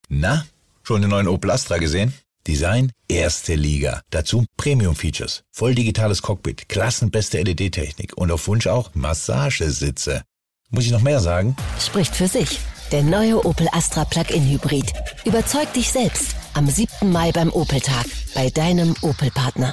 Na, schon den neuen Opel Astra gesehen? Design, erste Liga. Dazu Premium-Features, voll digitales Cockpit, klassenbeste LED-Technik und auf Wunsch auch Massagesitze. Muss ich noch mehr sagen? Spricht für sich. Der neue Opel Astra Plug-in Hybrid. Überzeug dich selbst. Am 7. Mai beim Opel-Tag. Bei deinem Opel-Partner.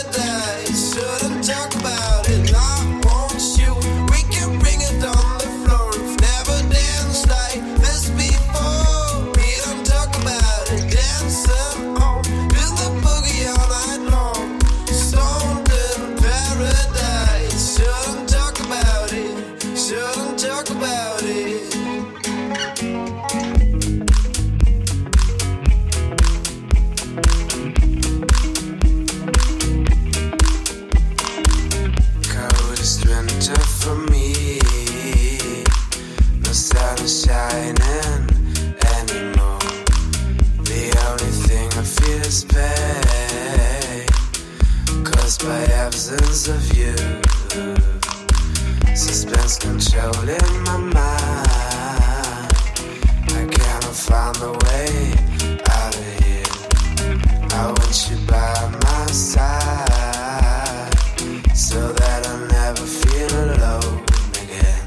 Shouldn't talk about it. I want you. We can bring it on the floor. pictures of you. Suspense controlling my mind. I cannot find the way out of here. I want you by my side, so that I never feel alone again.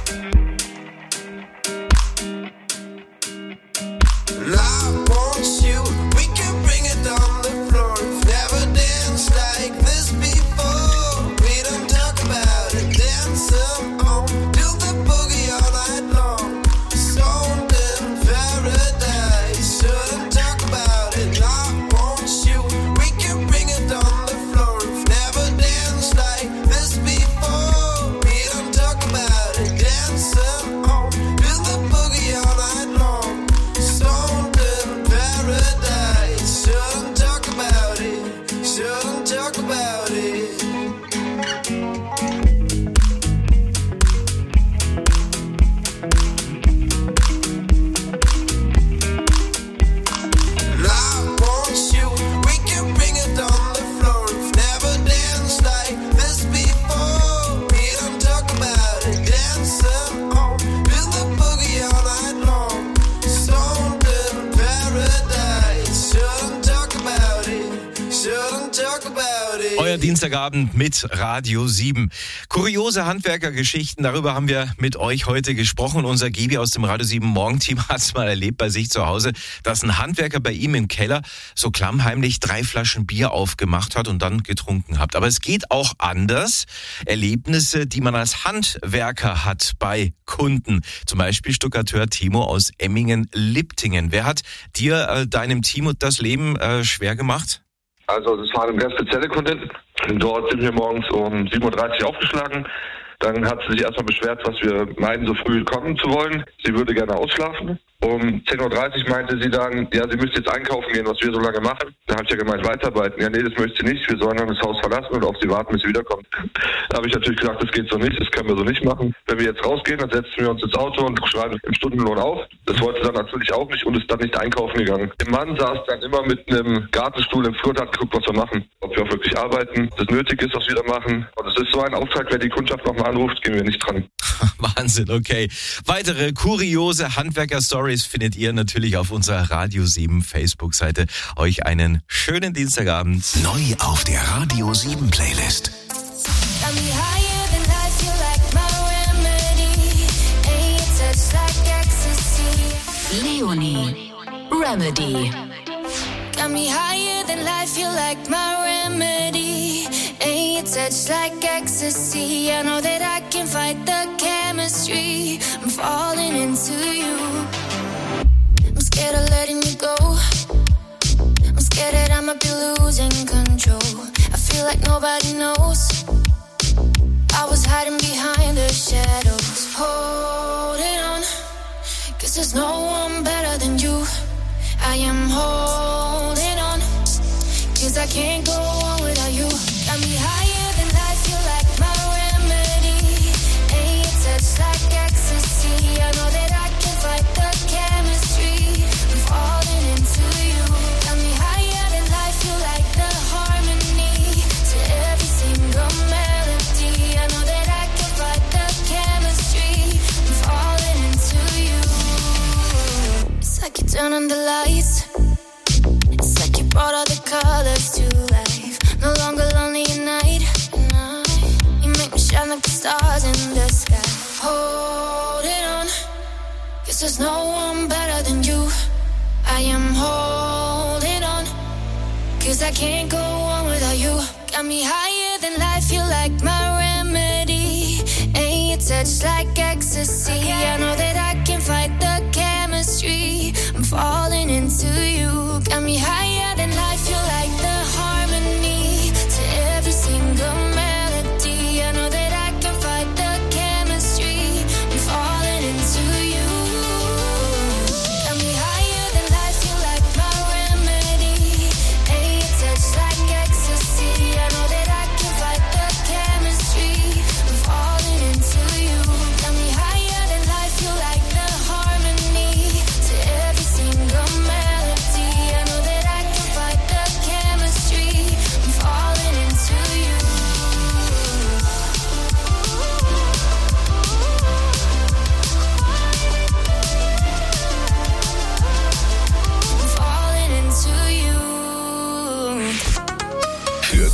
And I want you, we can bring it on the floor. We've never danced like this before. We don't talk about it, dance on, do the boogie all night long. Stoned in paradise, shouldn't talk about it. I want you, we can bring it on the floor. We've never danced like this before. We don't talk about it, dance on, do the boogie all night long. Stoned in paradise, shouldn't talk about it, shouldn't talk about it. And I want you, we can bring it on the floor. We've never danced like this before. We don't talk about it, dancing on, do the boogie all night long. Stoned in paradise, shouldn't talk about it, shouldn't talk about it. Euer Dienstagabend mit Radio 7. Kuriose Handwerkergeschichten, darüber haben wir mit euch heute gesprochen. Unser Gebi aus dem Radio 7 Morgenteam hat es mal erlebt bei sich zu Hause, dass ein Handwerker bei ihm im Keller so klammheimlich 3 Flaschen Bier aufgemacht hat und dann getrunken hat. Aber es geht auch anders. Erlebnisse, die man als Handwerker hat bei Kunden. Zum Beispiel Stuckateur Timo aus Emmingen-Liptingen. Wer hat dir, deinem Timo, das Leben schwer gemacht? Also das war eine sehr spezielle Kundin. Dort sind wir morgens um 7.30 Uhr aufgeschlagen. Dann hat sie sich erstmal beschwert, was wir meinen, so früh kommen zu wollen. Sie würde gerne ausschlafen. Um 10.30 Uhr meinte sie dann, ja, sie müsste jetzt einkaufen gehen, was wir so lange machen. Da habe ich ja gemeint, weiterarbeiten. Ja, nee, das möchte sie nicht. Wir sollen dann das Haus verlassen und auf sie warten, bis sie wiederkommt. Da habe ich natürlich gedacht, das geht so nicht, das können wir so nicht machen. Wenn wir jetzt rausgehen, dann setzen wir uns ins Auto und schreiben im Stundenlohn auf. Das wollte sie dann natürlich auch nicht und ist dann nicht einkaufen gegangen. Der Mann saß dann immer mit einem Gartenstuhl im Flur und hat geguckt, was wir machen. Ob wir auch wirklich arbeiten, das nötig ist, was wir da machen. Und es ist so ein Auftrag, wenn die Kundschaft nochmal anruft, gehen wir nicht dran. Wahnsinn, okay. Weitere kuriose Handwerker-Stories findet ihr natürlich auf unserer Radio 7 Facebook-Seite. Euch einen schönen Dienstagabend. Neu auf der Radio 7 Playlist. Leonie, Remedy. Got me higher than life, you like my remedy. Ain't your touch like ecstasy. I know that I can fight the chemistry. I'm falling into you. I'm scared of letting you go. I'm scared that I might be losing control. I feel like nobody knows. I was hiding behind the shadows. Holding on, 'cause there's no one better than you. I am holding on, 'cause I can't go on without you. Got me higher than life, you like my remedy. Ain't your touch like ecstasy. I know that I can fight the chemistry. I'm falling into you. Got me higher than life, you like the harmony to every single melody. I know that I can fight the chemistry. I'm falling into you. It's like you turn on the lights. It's like you brought all the colors to life. No longer lonely at night. You make me shine like the stars in the sky. Holding on, 'cause there's no one better than you. I am holding on, 'cause I can't go on without you. Got me higher than life, you like my remedy. Ain't your touch like ecstasy. I know that I can fight the chemistry. I'm falling into you. Got me higher than life, you like the harmony to every single melody. I know that I can fight the chemistry. I'm falling into you. Got me higher than life, you like my remedy. Ain't your touch like ecstasy. I know that I can fight the chemistry. I'm falling into you. Got me higher than life, you like the harmony to every single melody. I know that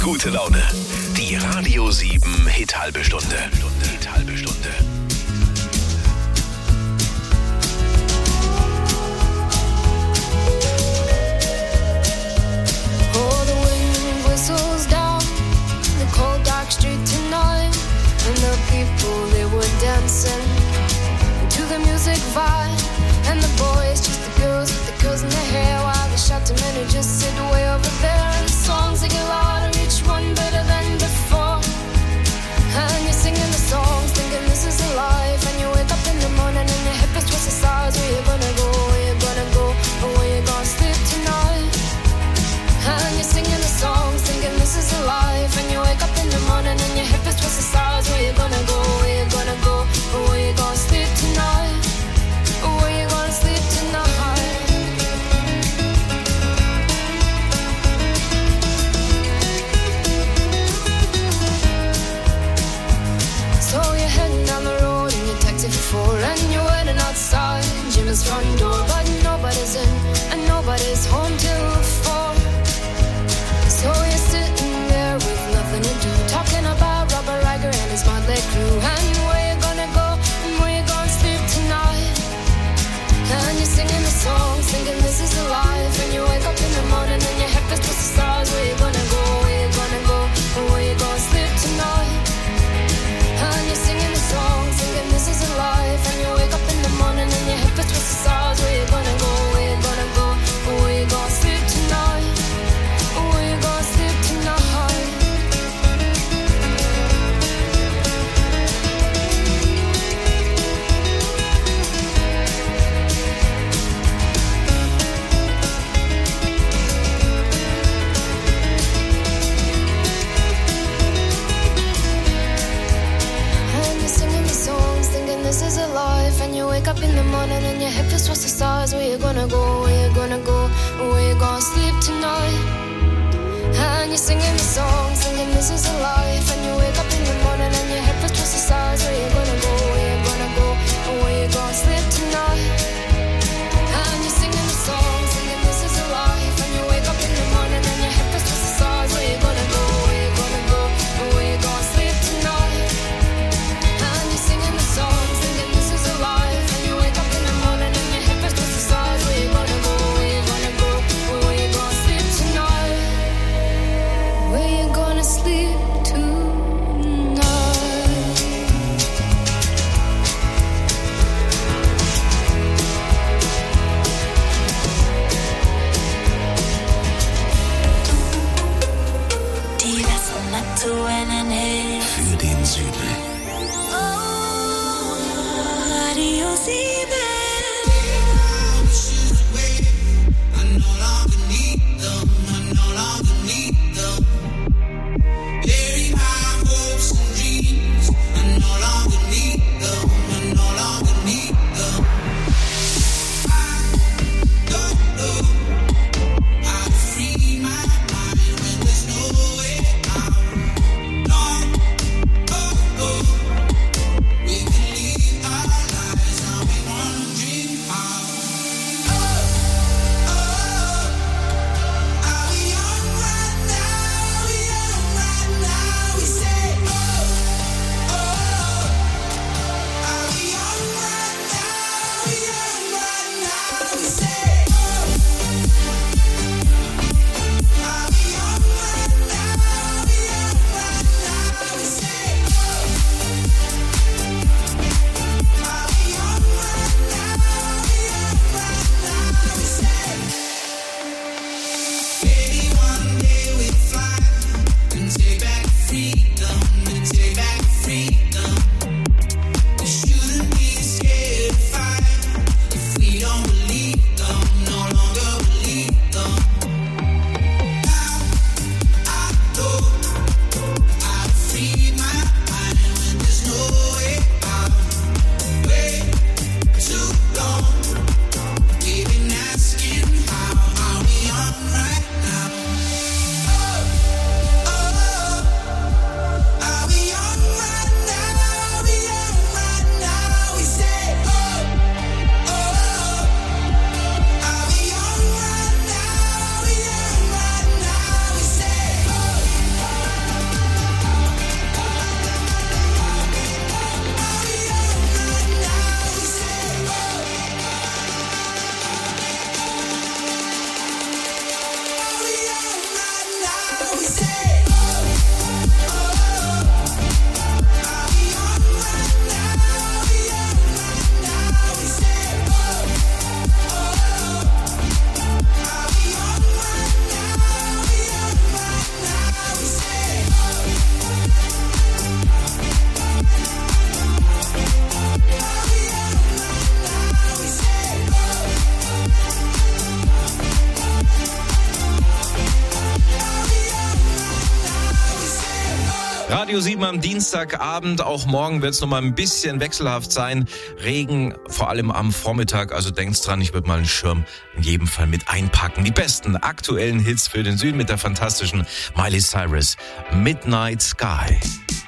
gute Laune. Die Radio 7 Hit halbe Stunde. Oh, the wind whistles down the cold dark street tonight, and the people, they were dancing to the music vibe, and the boys just the girls with the girls in their hair, while the shot men who just sit way over there, and the songs they get louder, each one better than before, and you're singing the songs thinking this is a life, and you wake up in the morning and your hip is twisted sides. Where you gonna go, where you gonna go, or where you gonna sleep tonight? And you're singing the songs thinking this is a life, and you wake up in the morning and your hip is twisted sides. Where you gonna go, where you gonna go, or where you gonna sleep tonight, or where you gonna sleep tonight? So you're heading down the road in your taxi for 4, and you're waiting outside Jim's front door, but nobody's in and nobody's home till 4. So you're sitting there with nothing to do, talking about Robert Riger and his motley crew, and where you gonna go and where you gonna sleep tonight. And you're singing the songs thinking this is the life, and you wake up in the morning and your hip is twisted stars. Where you gonna go, where you gonna go, or where you gonna sleep tonight? And you're singing the songs thinking this is a life, and you wake up in the morning and your hip is twisted stars. Where you gonna go, where you gonna go, or where you gonna sleep tonight, or where you gonna sleep tonight? And you're singing the songs thinking this is a life, and you wake up in the morning and your hip is twisted stars. Where you gonna go, where you gonna go, or where you gonna sleep tonight? And you're singing the songs thinking this is a life, and you wake up in the morning and your hip is twisted stars. Where you gonna go, where you gonna go, or where you gonna sleep tonight? And you're singing the songs thinking this is a life, and you wake up in the morning and your hip is twisted stars. Where you gonna go, where you gonna go, or where you gonna sleep tonight? And you're singing the songs thinking this is a life, and you wake up in the morning and your hip is twisted stars. Where you gonna go, where you gonna go, or where you gonna sleep tonight? Where you gonna sleep tonight? Die lassen Nationen hell. Für den Süden. Radio 7. Radio 7 am Dienstagabend. Auch morgen wird es noch mal ein bisschen wechselhaft sein. Regen, vor allem am Vormittag. Also denkt's dran, ich würde mal einen Schirm in jedem Fall mit einpacken. Die besten aktuellen Hits für den Süden mit der fantastischen Miley Cyrus. Midnight Sky.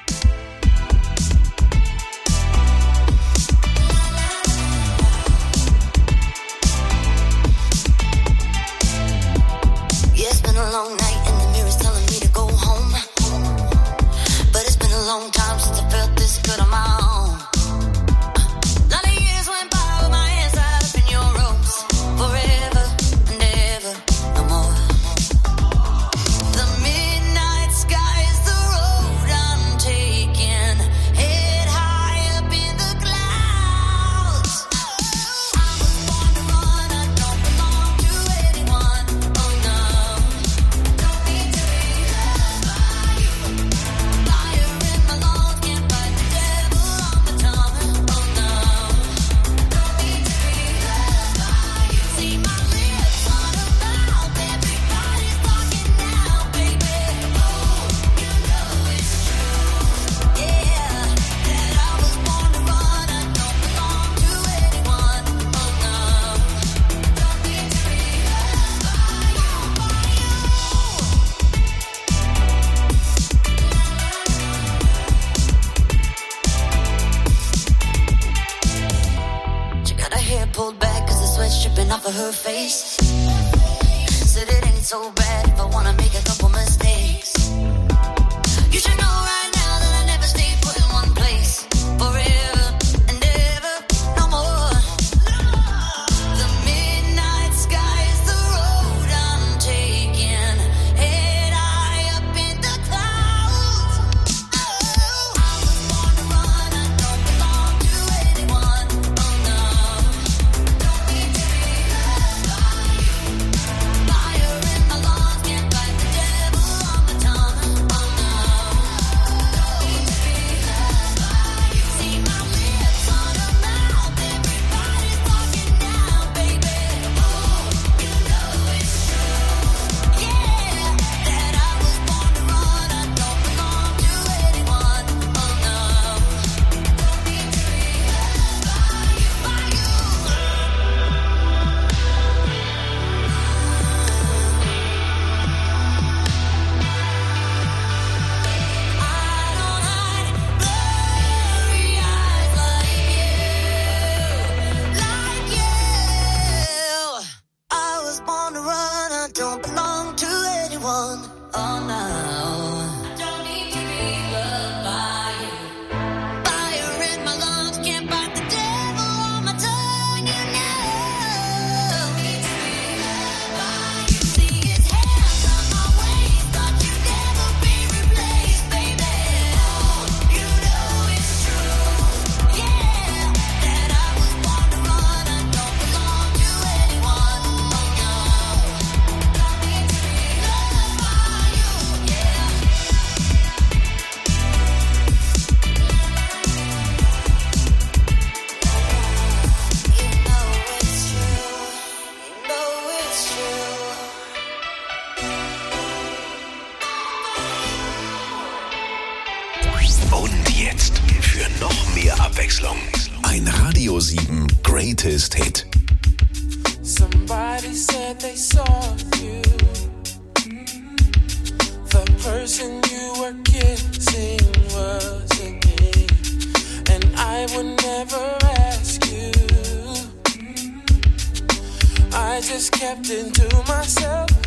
Ein Radio 7 Greatest Hit. Somebody said they saw you. The person you were kissing wasn't me, and I would never ask you. I just kept it to myself.